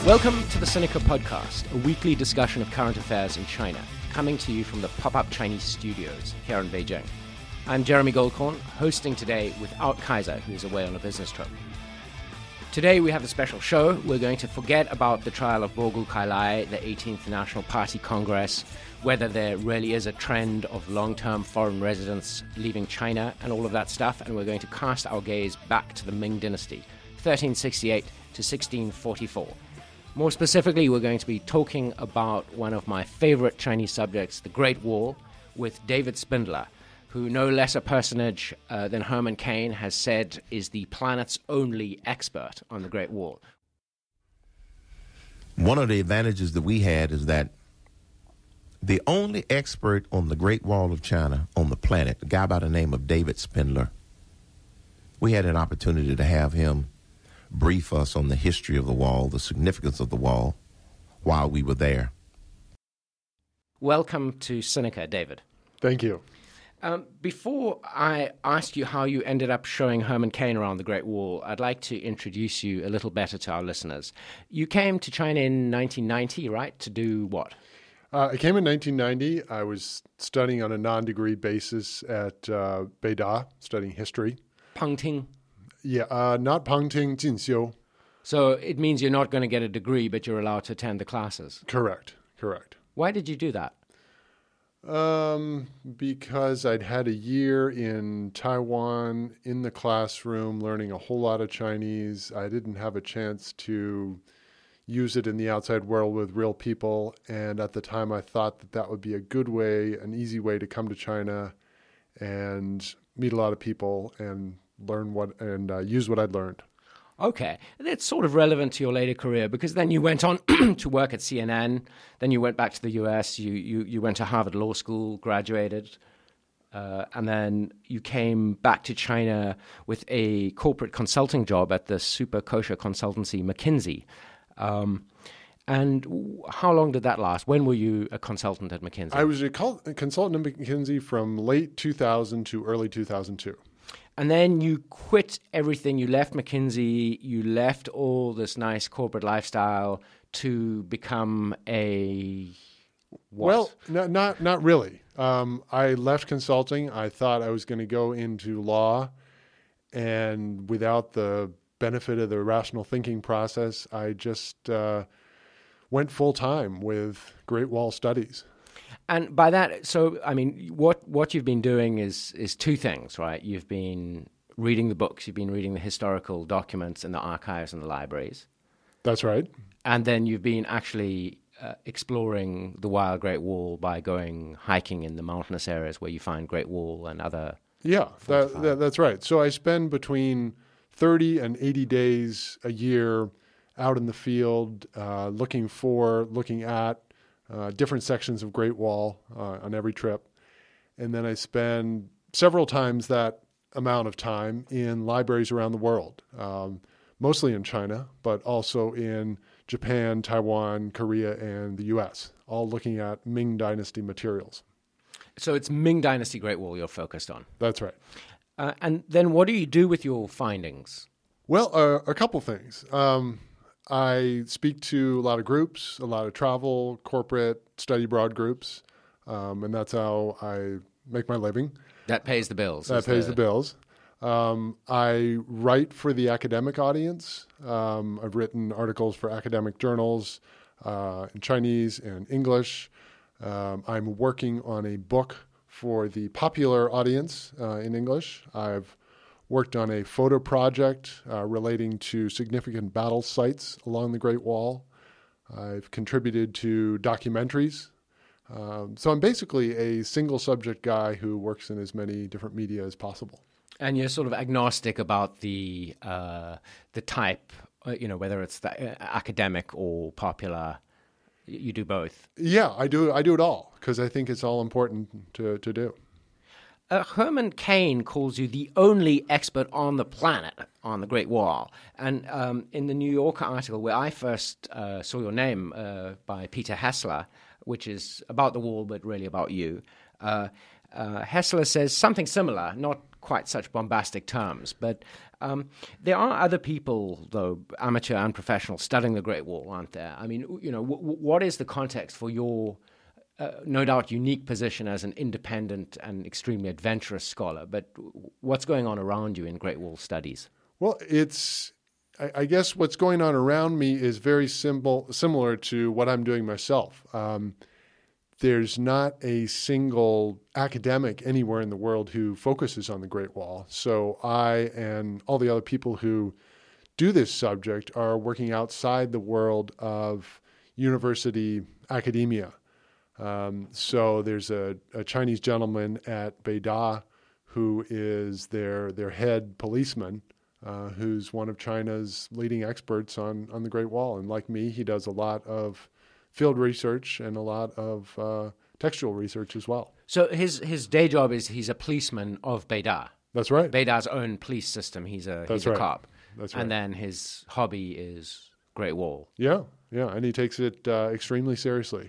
Welcome to the Sinica Podcast, a weekly discussion of current affairs in China, coming to you from the Pop-Up Chinese Studios here in Beijing. I'm Jeremy Goldkorn, hosting today without Kaiser, who is away on a business trip. Today we have a special show. We're going to forget about the trial of Bo Guk-kai-lai, the 18th National Party Congress, whether there really is a trend of long-term foreign residents leaving China and all of that stuff, and we're going to cast our gaze back to the Ming Dynasty, 1368 to 1644. More specifically, we're going to be talking about one of my favorite Chinese subjects, the Great Wall, with David Spindler, who no less a personage than Herman Cain has said is the planet's only expert on the Great Wall. One of the advantages that we had is that the only expert on the Great Wall of China on the planet, a guy by the name of David Spindler, we had an opportunity to have him brief us on the history of the wall, the significance of the wall, while we were there. Welcome to Sinica, David. Thank you. Before I ask you how you ended up showing Herman Cain around the Great Wall, I'd like to introduce you a little better to our listeners. You came to China in 1990, right? To do what? I came in 1990. I was studying on a non-degree basis at Beida, studying history. Pengting? Yeah, not Pengting, Jinxiu. So it means you're not going to get a degree, but you're allowed to attend the classes. Correct. Why did you do that? Because I'd had a year in Taiwan in the classroom learning a whole lot of Chinese. I didn't have a chance to use it in the outside world with real people. And at the time, I thought that that would be a good way, an easy way to come to China and meet a lot of people and learn use what I'd learned. Okay. That's sort of relevant to your later career because then you went on to work at CNN, then you went back to the US, you went to Harvard Law School, graduated, and then you came back to China with a corporate consulting job at the super kosher consultancy McKinsey. And how long did that last? When were you a consultant at McKinsey? I was a consultant at McKinsey from late 2000 to early 2002. And then you quit everything. You left McKinsey. You left all this nice corporate lifestyle to become a what? Well, not really. I left consulting. I thought I was going to go into law, and without the benefit of the rational thinking process, I just went full time with Great Wall Studies. And by that, so, I mean, what you've been doing is two things, right? You've been reading the books, you've been reading the historical documents in the archives and the libraries. That's right. And then you've been actually exploring the wild Great Wall by going hiking in the mountainous areas where you find Great Wall and other... Yeah, that's right. So I spend between 30 and 80 days a year out in the field looking at different sections of Great Wall on every trip. And then I spend several times that amount of time in libraries around the world, mostly in China, but also in Japan, Taiwan, Korea, and the U.S., all looking at Ming Dynasty materials. So it's Ming Dynasty Great Wall you're focused on. That's right. And then what do you do with your findings? Well, a couple things. I speak to a lot of groups, a lot of travel, corporate, study abroad groups, and that's how I make my living. That pays the bills. That pays the bills. I write for the academic audience. I've written articles for academic journals in Chinese and English. I'm working on a book for the popular audience in English. I've worked on a photo project relating to significant battle sites along the Great Wall. I've contributed to documentaries. So I'm basically a single subject guy who works in as many different media as possible. And you're sort of agnostic about the type, whether it's the academic or popular. You do both. Yeah, I do it all because I think it's all important to do. Herman Cain calls you the only expert on the planet on the Great Wall. And in the New Yorker article where I first saw your name by Peter Hessler, which is about the wall but really about you, Hessler says something similar, not quite such bombastic terms. But there are other people, though, amateur and professional, studying the Great Wall, aren't there? I mean, what is the context for your no doubt unique position as an independent and extremely adventurous scholar, but what's going on around you in Great Wall studies? Well, I guess what's going on around me is very similar to what I'm doing myself. There's not a single academic anywhere in the world who focuses on the Great Wall. So I and all the other people who do this subject are working outside the world of university academia. So there's a Chinese gentleman at Beida who is their head policeman, who's one of China's leading experts on the Great Wall. And like me, he does a lot of field research and a lot of textual research as well. So his day job is he's a policeman of Beida. That's right. Beida's own police system. He's a cop. That's right. And then his hobby is Great Wall. Yeah, and he takes it extremely seriously.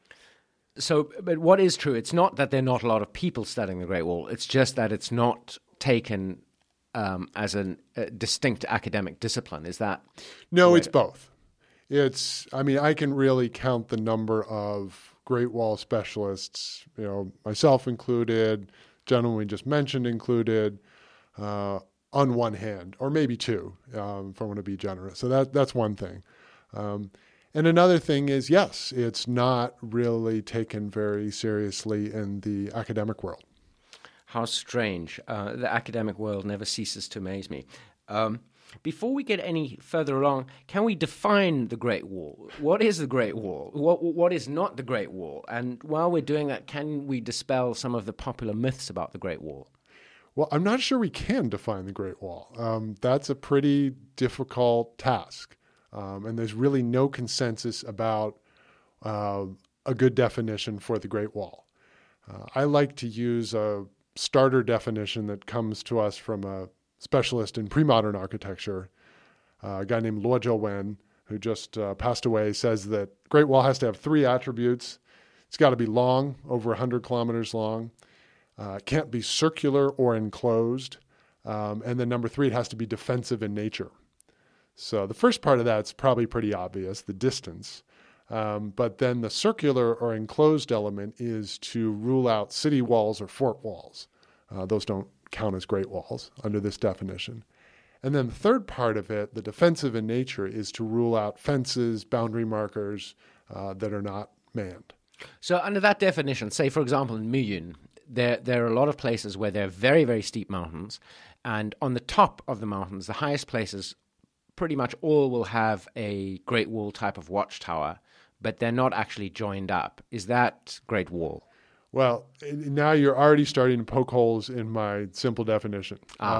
So, but what is true? It's not that there are not a lot of people studying the Great Wall. It's just that it's not taken as a distinct academic discipline. Is that? No, it's both. I can really count the number of Great Wall specialists, myself included, gentleman we just mentioned included, on one hand, or maybe two, if I want to be generous. So that's one thing. And another thing is, yes, it's not really taken very seriously in the academic world. How strange. The academic world never ceases to amaze me. Before we get any further along, can we define the Great Wall? What is the Great Wall? What is not the Great Wall? And while we're doing that, can we dispel some of the popular myths about the Great Wall? Well, I'm not sure we can define the Great Wall. That's a pretty difficult task. And there's really no consensus about a good definition for the Great Wall. I like to use a starter definition that comes to us from a specialist in pre-modern architecture, a guy named Luo Zhouwen, who just passed away, says that Great Wall has to have three attributes. It's got to be long, over 100 kilometers long. It can't be circular or enclosed. And then number three, it has to be defensive in nature. So the first part of that's probably pretty obvious, the distance. But then the circular or enclosed element is to rule out city walls or fort walls. Those don't count as Great Walls under this definition. And then the third part of it, the defensive in nature, is to rule out fences, boundary markers that are not manned. So under that definition, say, for example, in Muyun, there are a lot of places where there are very, very steep mountains. And on the top of the mountains, the highest places, pretty much all will have a Great Wall type of watchtower, but they're not actually joined up. Is that Great Wall? Well, now you're already starting to poke holes in my simple definition.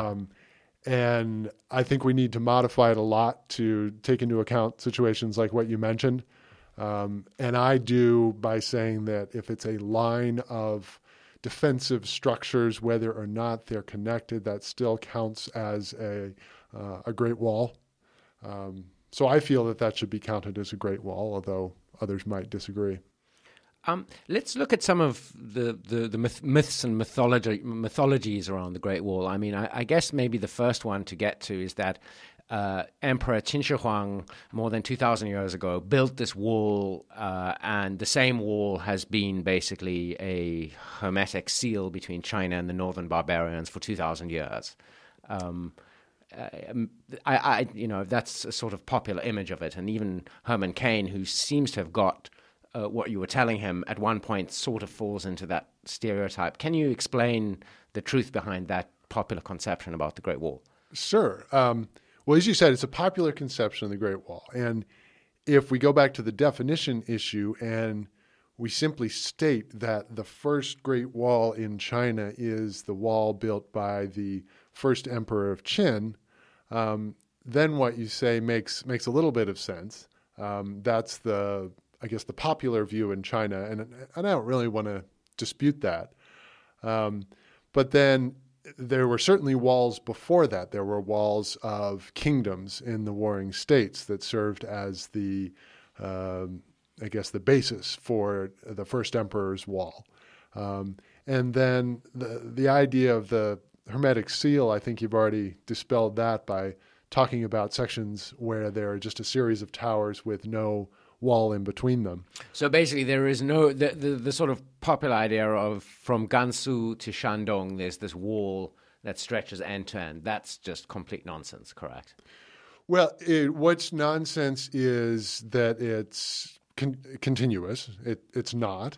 And I think we need to modify it a lot to take into account situations like what you mentioned. And I do by saying that if it's a line of defensive structures, whether or not they're connected, that still counts as a Great Wall. So I feel that should be counted as a Great Wall, although others might disagree. Let's look at some of the myths and mythologies around the Great Wall. I mean, I guess maybe the first one to get to is that Emperor Qin Shi Huang, more than 2,000 years ago, built this wall, and the same wall has been basically a hermetic seal between China and the northern barbarians for 2,000 years. That's a sort of popular image of it. And even Herman Cain, who seems to have got what you were telling him at one point, sort of falls into that stereotype. Can you explain the truth behind that popular conception about the Great Wall? Sure. Well, as you said, it's a popular conception of the Great Wall. And if we go back to the definition issue and we simply state that the first Great Wall in China is the wall built by the first emperor of Qin, then what you say makes a little bit of sense. That's the popular view in China, and I don't really want to dispute that. But then there were certainly walls before that. There were walls of kingdoms in the warring states that served as the basis for the first emperor's wall. And then the idea of the hermetic seal, I think you've already dispelled that by talking about sections where there are just a series of towers with no wall in between them. So basically, there is no the sort of popular idea of from Gansu to Shandong, there's this wall that stretches end to end. That's just complete nonsense, correct? Well, what's nonsense is that it's continuous. It's not.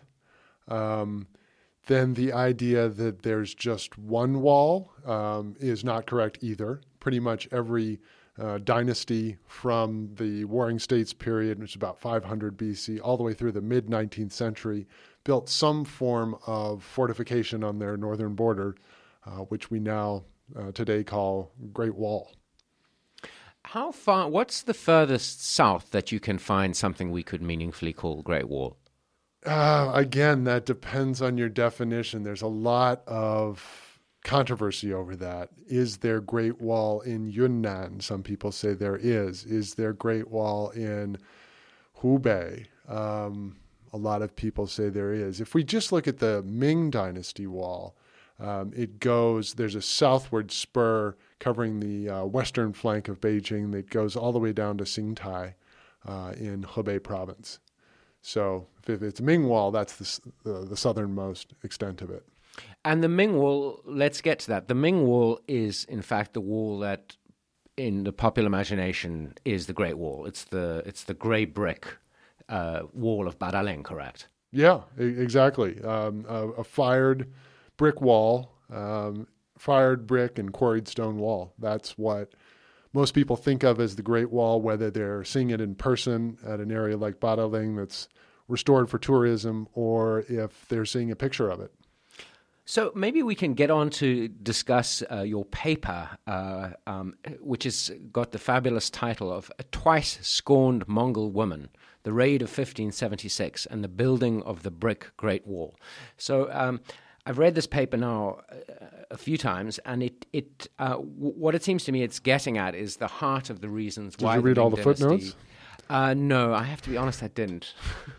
Then the idea that there's just one wall is not correct either. Pretty much every dynasty from the Warring States period, which is about 500 BC, all the way through the mid-19th century, built some form of fortification on their northern border, which we now today call Great Wall. How far? What's the furthest south that you can find something we could meaningfully call Great Wall? Again, that depends on your definition. There's a lot of controversy over that. Is there Great Wall in Yunnan? Some people say there is. Is there Great Wall in Hubei? A lot of people say there is. If we just look at the Ming Dynasty wall, there's a southward spur covering the western flank of Beijing that goes all the way down to Xingtai in Hebei province. So if it's Ming Wall, that's the southernmost extent of it. And the Ming Wall, let's get to that. The Ming Wall is, in fact, the wall that, in the popular imagination, is the Great Wall. It's the gray brick wall of Badaling, correct? Yeah, exactly. A fired brick wall, fired brick and quarried stone wall. That's what most people think of as the Great Wall, whether they're seeing it in person at an area like Badaling that's restored for tourism, or if they're seeing a picture of it. So maybe we can get on to discuss your paper, which has got the fabulous title of A Twice Scorned Mongol Woman, The Raid of 1576 and the Building of the Brick Great Wall. So I've read this paper now a few times, and what it seems to me it's getting at is the heart of the reasons why. Did you read all the footnotes? No, I have to be honest, I didn't.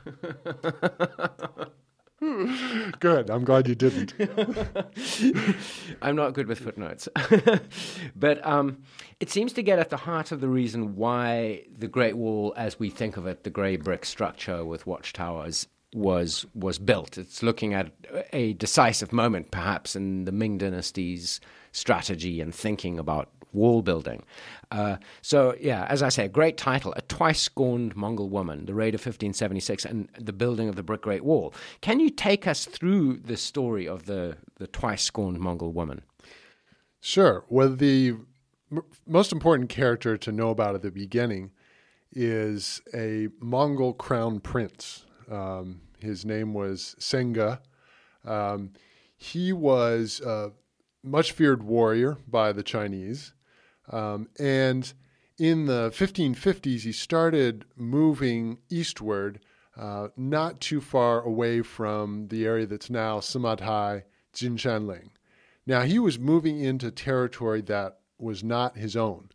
Good. I'm glad you didn't. I'm not good with footnotes. But it seems to get at the heart of the reason why the Great Wall, as we think of it, the grey brick structure with watchtowers, was built. It's looking at a decisive moment, perhaps, in the Ming Dynasty's strategy and thinking about wall building. So, as I say, a great title, A Twice Scorned Mongol Woman, The Raid of 1576 and the Building of the Brick Great Wall. Can you take us through the story of the Twice Scorned Mongol Woman? Sure. Well, the most important character to know about at the beginning is a Mongol crown prince. His name was Senga. He was a much feared warrior by the Chinese. And in the 1550s, he started moving eastward, not too far away from the area that's now Sima-Tai, Jinshanling. Now, he was moving into territory that was not his own.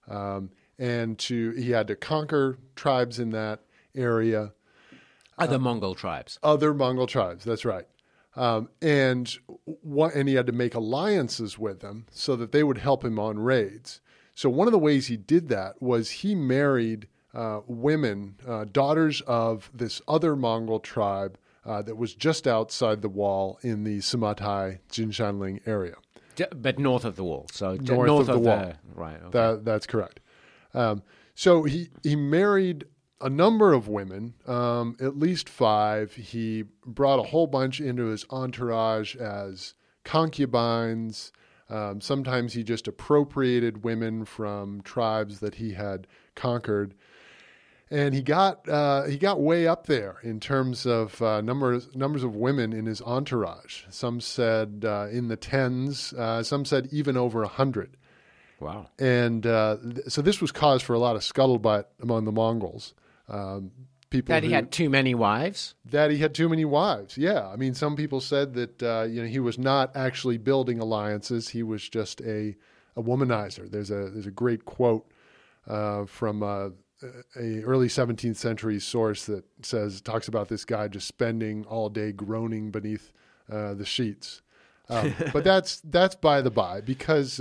He had to conquer tribes in that area. Other Mongol tribes. Other Mongol tribes, that's right. And he had to make alliances with them so that they would help him on raids. So one of the ways he did that was he married women, daughters of this other Mongol tribe that was just outside the wall in the Sima-Tai, Jinshanling area. But north of the wall. So north of the wall. Right. Okay. That's correct. So he married a number of women, at least 5. He brought a whole bunch into his entourage as concubines. Sometimes he just appropriated women from tribes that he had conquered. And he got way up there in terms of numbers of women in his entourage. Some said in the tens, some said even over 100. Wow. And so this was cause for a lot of scuttlebutt among the Mongols. That he had too many wives? That he had too many wives, yeah. I mean, some people said that he was not actually building alliances. He was just a womanizer. There's a great quote from a early 17th century source that talks about this guy just spending all day groaning beneath the sheets. But that's by the by, because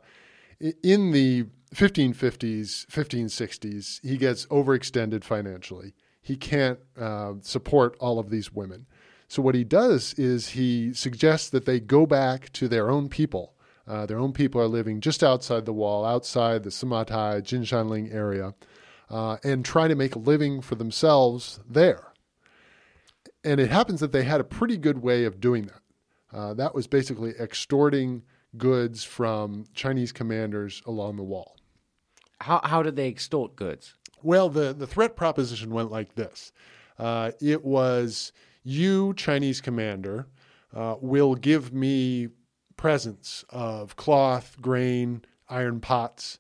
in the 1550s, 1560s, he gets overextended financially. He can't support all of these women. So what he does is he suggests that they go back to their own people. Their own people are living just outside the wall, outside the Sima-Tai, Jinshanling area, and try to make a living for themselves there. And it happens that they had a pretty good way of doing that. That was basically extorting goods from Chinese commanders along the wall. How did they extort goods? Well, the threat proposition went like this. It was, you, Chinese commander, will give me presents of cloth, grain, iron pots,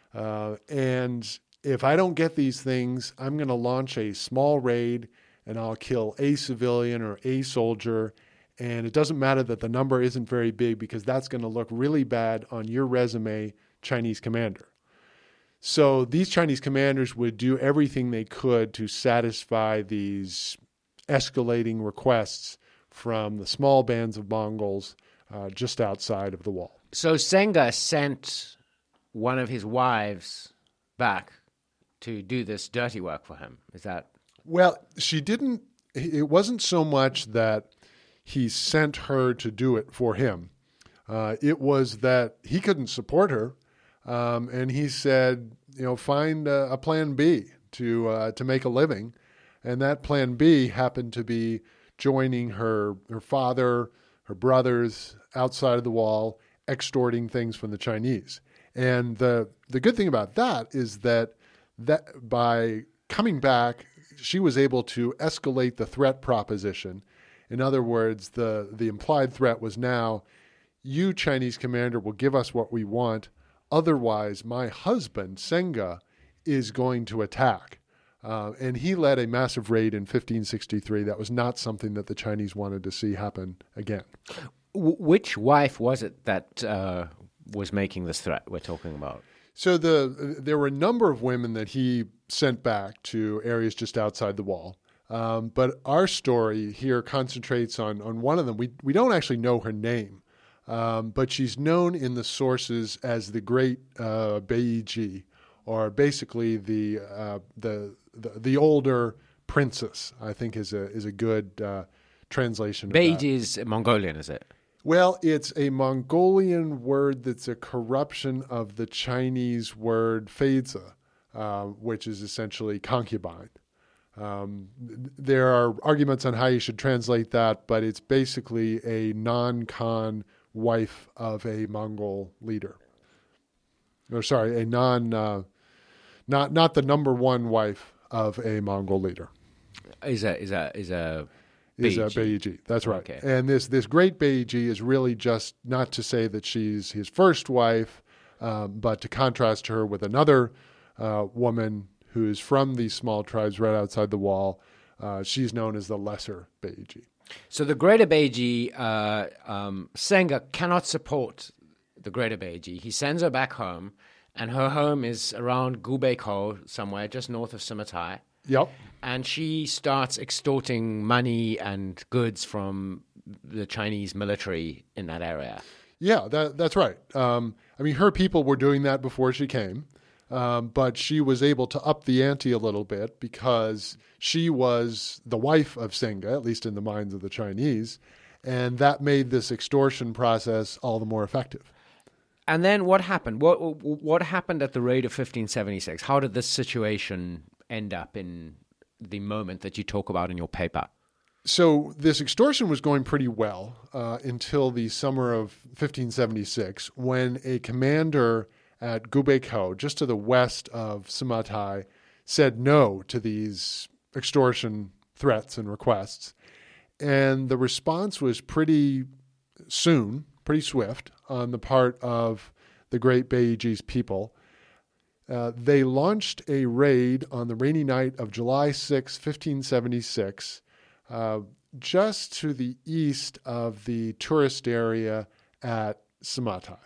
and if I don't get these things, I'm going to launch a small raid and I'll kill a civilian or a soldier. And it doesn't matter that the number isn't very big, because that's going to look really bad on your resume, Chinese commander. So these Chinese commanders would do everything they could to satisfy these escalating requests from the small bands of Mongols just outside of the wall. So Senga sent one of his wives back to do this dirty work for him. Is that? Well, she didn't. It wasn't so much that he sent her to do it for him. It was that he couldn't support her, and he said, find a plan B to make a living, and that plan B happened to be joining her father, her brothers outside of the wall, extorting things from the Chinese. And the good thing about that is that by coming back, she was able to escalate the threat proposition. In other words, the implied threat was now, you, Chinese commander, will give us what we want. Otherwise, my husband, Senga, is going to attack. And he led a massive raid in 1563. That was not something that the Chinese wanted to see happen again. Which wife was it that was making this threat we're talking about? So there were a number of women that he sent back to areas just outside the wall. But our story here concentrates on one of them. We don't actually know her name, but she's known in the sources as the Great Beiji, or basically the older princess, I think is a good translation. Beiji is Mongolian, is it? Well, it's a Mongolian word that's a corruption of the Chinese word feizi, which is essentially concubine. There are arguments on how you should translate that, but it's basically a non-Khan wife of a Mongol leader. Or sorry, not the number one wife of a Mongol leader. Is a Beiji. That's right. Okay. And this great Beiji is really just not to say that she's his first wife, but to contrast her with another woman who is from these small tribes right outside the wall. She's known as the Lesser Beiji. So the Greater Beiji, Senga cannot support the Greater Beiji. He sends her back home, and her home is around Gubeikou, somewhere just north of Sima-Tai. Yep. And she starts extorting money and goods from the Chinese military in that area. Yeah, that's right. Her people were doing that before she came, but she was able to up the ante a little bit because she was the wife of Senga, at least in the minds of the Chinese, and that made this extortion process all the more effective. And then what happened? What happened at the raid of 1576? How did this situation end up in the moment that you talk about in your paper? So this extortion was going pretty well until the summer of 1576, when a commander at Gubeikou, just to the west of Sima-Tai, said no to these extortion threats and requests. And the response was pretty swift on the part of the Great Beiji's people. They launched a raid on the rainy night of July 6, 1576, just to the east of the tourist area at Sima-Tai.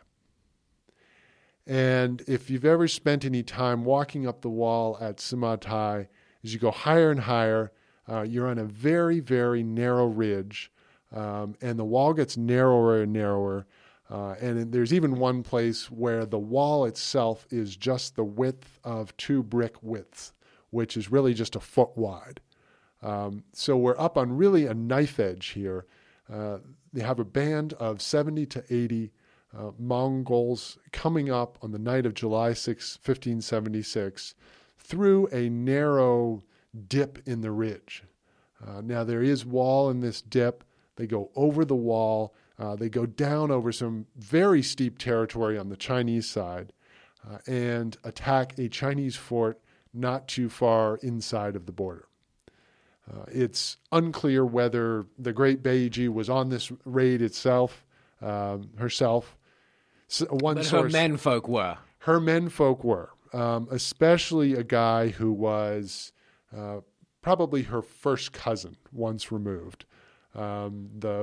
And if you've ever spent any time walking up the wall at Sima-Tai, as you go higher and higher, you're on a very, very narrow ridge. and the wall gets narrower and narrower. And there's even one place where the wall itself is just the width of 2 brick widths, which is really just a foot wide. So we're up on really a knife edge here. They have a band of 70 to 80 Mongols coming up on the night of July 6, 1576, through a narrow dip in the ridge. Now there is wall in this dip. They go over the wall. They go down over some very steep territory on the Chinese side and attack a Chinese fort not too far inside of the border. It's unclear whether the great Beiji was on this raid itself, herself. So her menfolk were. Her menfolk were, especially a guy who was probably her first cousin once removed. I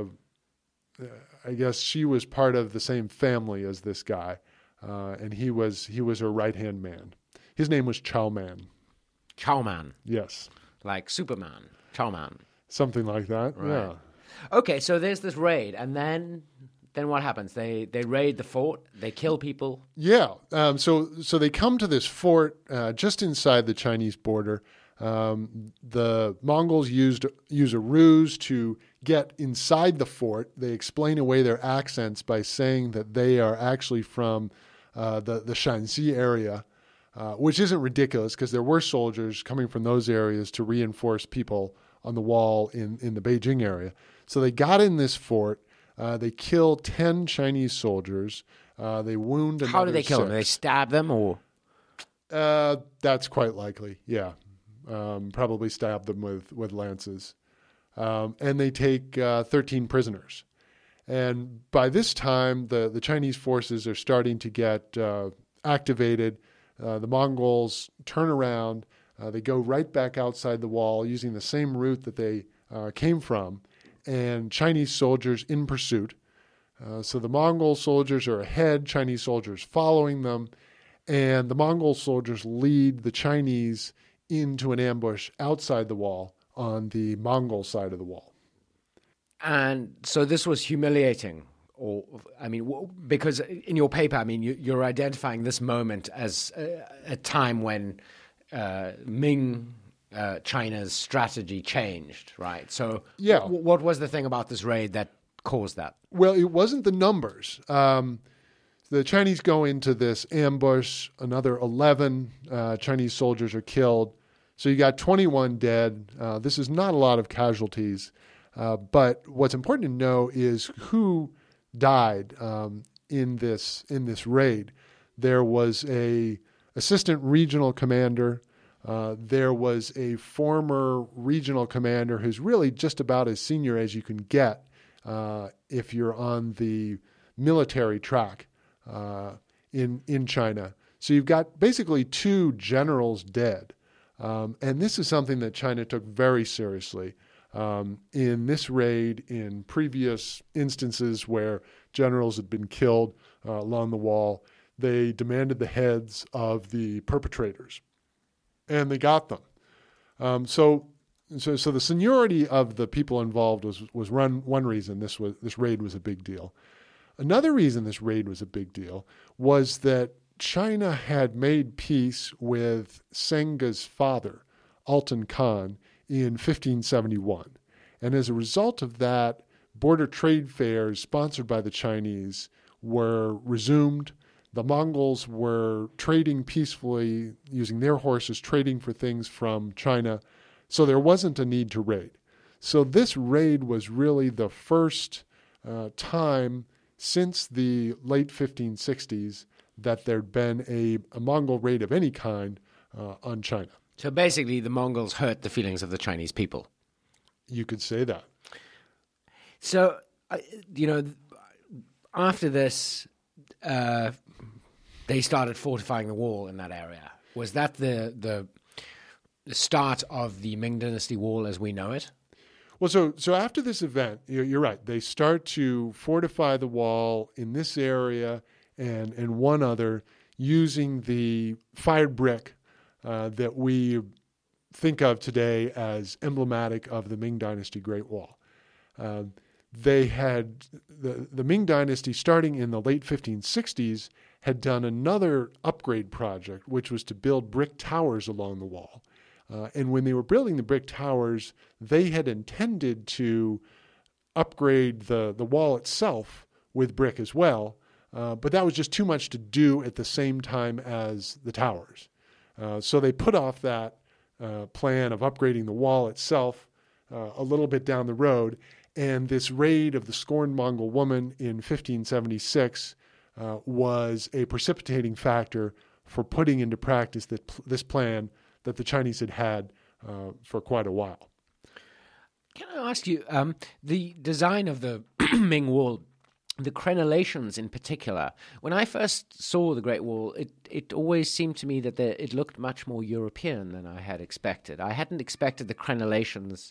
guess she was part of the same family as this guy, and he was her right-hand man. His name was Chow Man. Chow Man. Yes. Like Superman. Chow Man. Something like that, right. Yeah. Okay, so there's this raid, and then what happens? They raid the fort, they kill people. Yeah, so they come to this fort just inside the Chinese border. The Mongols use a ruse to get inside the fort. They explain away their accents by saying that they are actually from the Shanxi area, which isn't ridiculous because there were soldiers coming from those areas to reinforce people on the wall in the Beijing area. So they got in this fort. They kill 10 Chinese soldiers. They wound another 6. How do they kill them? Do they stab them or? That's quite likely, yeah. Probably stab them with lances. And they take 13 prisoners. And by this time, the Chinese forces are starting to get activated. The Mongols turn around. They go right back outside the wall using the same route that they came from, and Chinese soldiers in pursuit. So the Mongol soldiers are ahead, Chinese soldiers following them, and the Mongol soldiers lead the Chinese into an ambush outside the wall on the Mongol side of the wall. And so this was humiliating, because in your paper, you're identifying this moment as a time when Ming China's strategy changed, right? So yeah. What was the thing about this raid that caused that? Well, it wasn't the numbers. The Chinese go into this ambush. Another 11 Chinese soldiers are killed. So you got 21 dead. This is not a lot of casualties. But what's important to know is who died in this raid. There was a assistant regional commander. There was a former regional commander who's really just about as senior as you can get if you're on the military track in China. So you've got basically 2 generals dead. And this is something that China took very seriously. In this raid, in previous instances where generals had been killed along the wall, they demanded the heads of the perpetrators, and they got them. So the seniority of the people involved was one reason this raid was a big deal. Another reason this raid was a big deal was that China had made peace with Senga's father, Altan Khan, in 1571. And as a result of that, border trade fairs sponsored by the Chinese were resumed. The Mongols were trading peacefully, using their horses, trading for things from China. So there wasn't a need to raid. So this raid was really the first time since the late 1560s that there'd been a Mongol raid of any kind on China. So basically the Mongols hurt the feelings of the Chinese people. You could say that. So, after this, they started fortifying the wall in that area. Was that the start of the Ming Dynasty wall as we know it? Well, so after this event, you're right. They start to fortify the wall in this area and one other using the fired brick that we think of today as emblematic of the Ming Dynasty Great Wall. they had the Ming Dynasty, starting in the late 1560s, had done another upgrade project, which was to build brick towers along the wall. And when they were building the brick towers, they had intended to upgrade the wall itself with brick as well, but that was just too much to do at the same time as the towers. So they put off that plan of upgrading the wall itself a little bit down the road, and this raid of the scorned Mongol woman in 1576 was a precipitating factor for putting into practice this plan that the Chinese had had for quite a while. Can I ask you, the design of the Ming Wall, the crenellations in particular, when I first saw the Great Wall, it always seemed to me that it looked much more European than I had expected. I hadn't expected the crenellations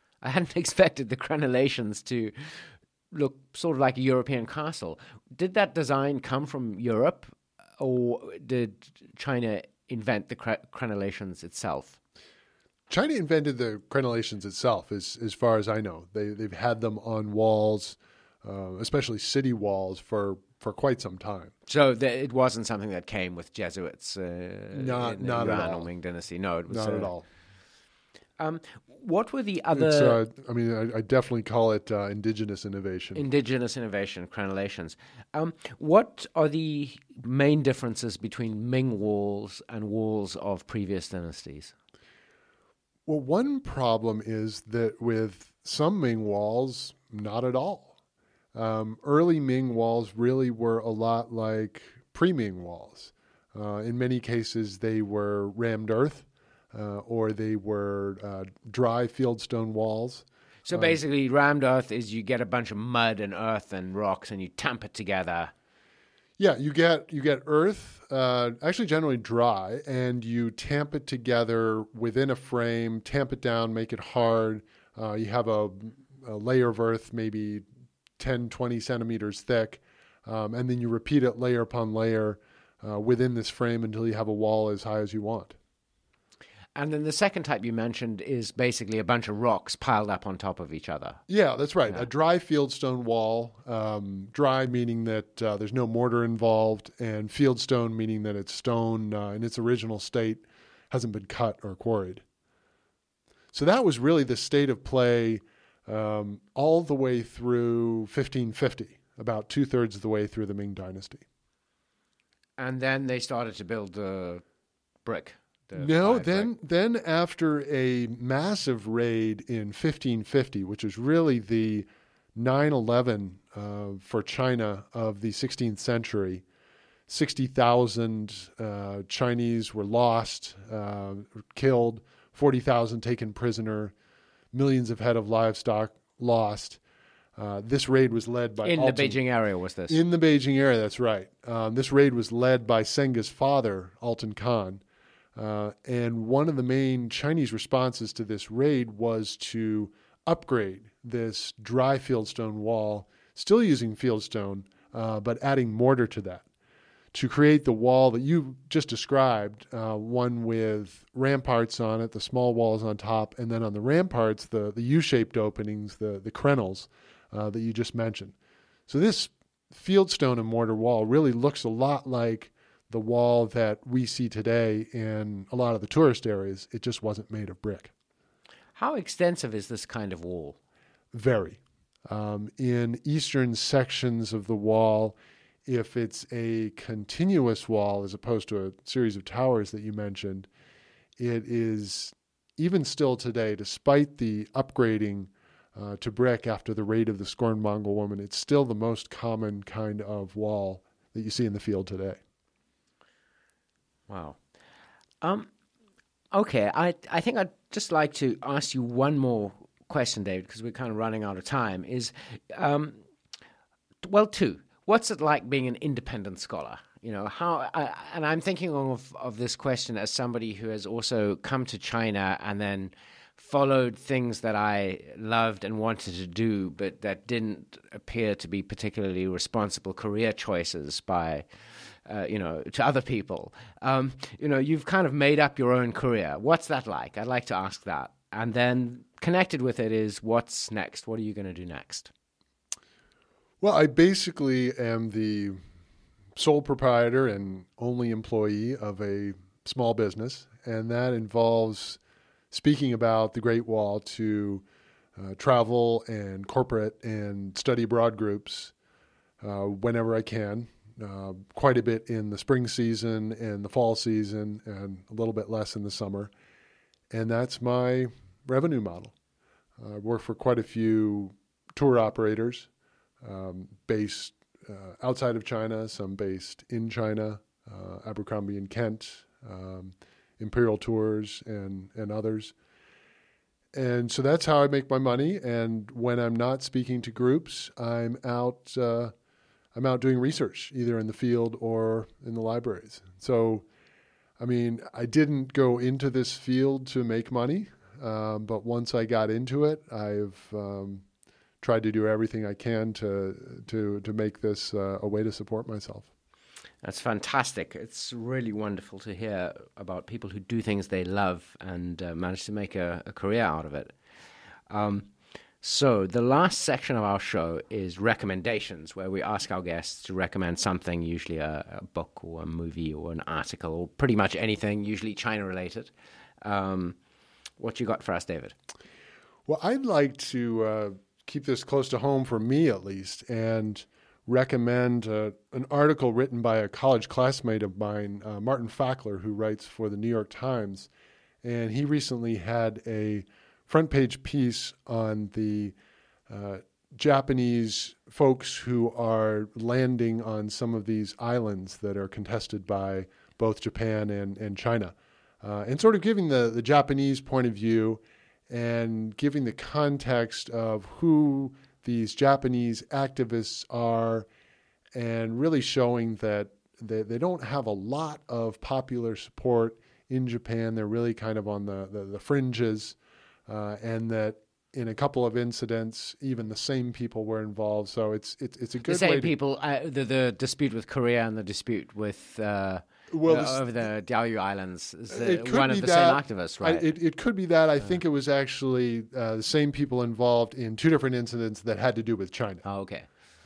to look sort of like a European castle. Did that design come from Europe, or did China invent the crenellations itself? China invented the crenellations itself, as far as I know. They've had them on walls, especially city walls, for quite some time. So it wasn't something that came with Jesuits not in at Yuan all. or Ming Dynasty. No, it was Not at all. What were the other... I definitely call it indigenous innovation. Indigenous innovation, crenellations. What are the main differences between Ming walls and walls of previous dynasties? Well, one problem is that with some Ming walls, not at all. Early Ming walls really were a lot like pre-Ming walls. In many cases, they were rammed earth, or they were dry fieldstone walls. So basically, rammed earth is you get a bunch of mud and earth and rocks and you tamp it together. Yeah, you get earth, actually generally dry, and you tamp it together within a frame, tamp it down, make it hard. You have a layer of earth, maybe 10, 20 centimeters thick, and then you repeat it layer upon layer within this frame until you have a wall as high as you want. And then the second type you mentioned is basically a bunch of rocks piled up on top of each other. Yeah, that's right. Yeah. A dry fieldstone wall, dry meaning that there's no mortar involved, and fieldstone meaning that it's stone in its original state, hasn't been cut or quarried. So that was really the state of play all the way through 1550, about 2/3 of the way through the Ming Dynasty. And then they started to build the brick. Then after a massive raid in 1550, which was really the 9/11 for China of the 16th century, 60,000 Chinese were lost, killed, 40,000 taken prisoner, millions of head of livestock lost. This raid was led by In the Beijing area, was this? In the Beijing area, that's right. This raid was led by Senga's father, Altan Khan. And one of the main Chinese responses to this raid was to upgrade this dry fieldstone wall, still using fieldstone, but adding mortar to that, to create the wall that you just described, one with ramparts on it, the small walls on top, and then on the ramparts, the U-shaped openings, the crenels that you just mentioned. So this fieldstone and mortar wall really looks a lot like the wall that we see today in a lot of the tourist areas. It just wasn't made of brick. How extensive is this kind of wall? Very. In eastern sections of the wall, if it's a continuous wall as opposed to a series of towers that you mentioned, it is, even still today, despite the upgrading to brick after the raid of the scorned Mongol woman, it's still the most common kind of wall that you see in the field today. Wow. Okay, I think I'd just like to ask you one more question, David, because we're kind of running out of time. Two. What's it like being an independent scholar? You know, and I'm thinking of this question as somebody who has also come to China and then followed things that I loved and wanted to do, but that didn't appear to be particularly responsible career choices by to other people. You've kind of made up your own career. What's that like? I'd like to ask that. And then connected with it is, what's next? What are you going to do next? Well, I basically am the sole proprietor and only employee of a small business, and that involves speaking about the Great Wall to travel and corporate and study abroad groups whenever I can, quite a bit in the spring season and the fall season, and a little bit less in the summer. And that's my revenue model. I work for quite a few tour operators based outside of China, some based in China, Abercrombie and Kent, Imperial Tours, and others. And so that's how I make my money. And when I'm not speaking to groups, I'm out doing research, either in the field or in the libraries. So, I mean, I didn't go into this field to make money, but once I got into it, I've tried to do everything I can to make this a way to support myself. That's fantastic. It's really wonderful to hear about people who do things they love and manage to make a career out of it. So the last section of our show is recommendations, where we ask our guests to recommend something, usually a book or a movie or an article or pretty much anything, usually China-related. What you got for us, David? Well, I'd like to keep this close to home for me, at least, and recommend an article written by a college classmate of mine, Martin Fackler, who writes for the New York Times. And he recently had a front page piece on the Japanese folks who are landing on some of these islands that are contested by both Japan and China. And sort of giving the Japanese point of view and giving the context of who these Japanese activists are, and really showing that they don't have a lot of popular support in Japan. They're really kind of on the fringes, and that in a couple of incidents, even the same people were involved. So it's a good way. The same people, the dispute with Korea and the dispute with over the Diaoyu Islands is one of the same activists, right? It could be that. I think it was actually the same people involved in two different incidents that had to do with China. Oh, okay.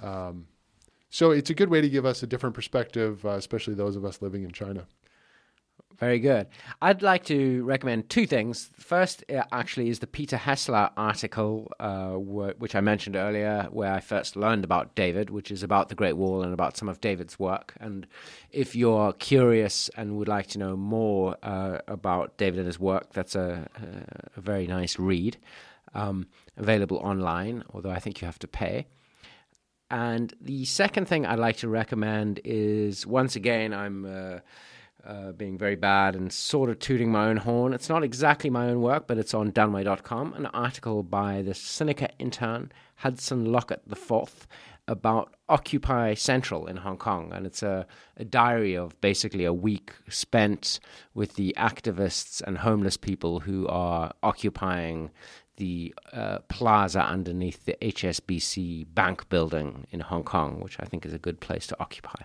So it's a good way to give us a different perspective, especially those of us living in China. Very good. I'd like to recommend two things. First, actually, is the Peter Hessler article, which I mentioned earlier, where I first learned about David, which is about the Great Wall and about some of David's work. And if you're curious and would like to know more about David and his work, that's a very nice read, available online, although I think you have to pay. And the second thing I'd like to recommend is, once again, I'm being very bad and sort of tooting my own horn. It's not exactly my own work, but it's on Dunway.com, an article by the Sinica intern Hudson Lockett IV about Occupy Central in Hong Kong. And it's a diary of basically a week spent with the activists and homeless people who are occupying the plaza underneath the HSBC bank building in Hong Kong, which I think is a good place to occupy.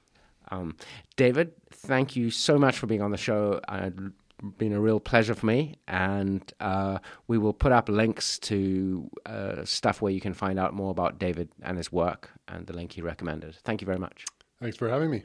David, thank you so much for being on the show. It's been a real pleasure for me, and we will put up links to stuff where you can find out more about David and his work and the link he recommended. Thank you very much. Thanks for having me.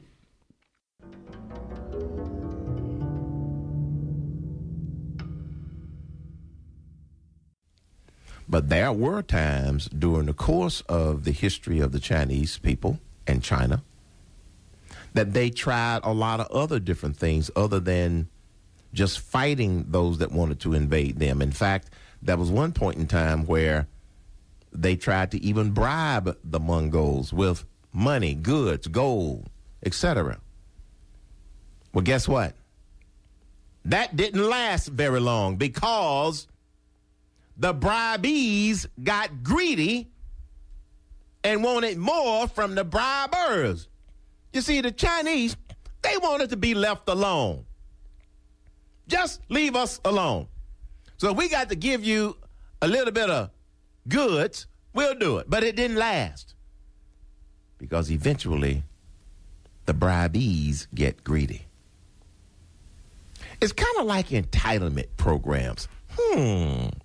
But there were times during the course of the history of the Chinese people and China that they tried a lot of other different things other than just fighting those that wanted to invade them. In fact, there was one point in time where they tried to even bribe the Mongols with money, goods, gold, etc. Well, guess what? That didn't last very long because the bribees got greedy and wanted more from the bribers. You see, the Chinese, they wanted to be left alone. Just leave us alone. So if we got to give you a little bit of goods, we'll do it. But it didn't last because eventually the bribees get greedy. It's kind of like entitlement programs.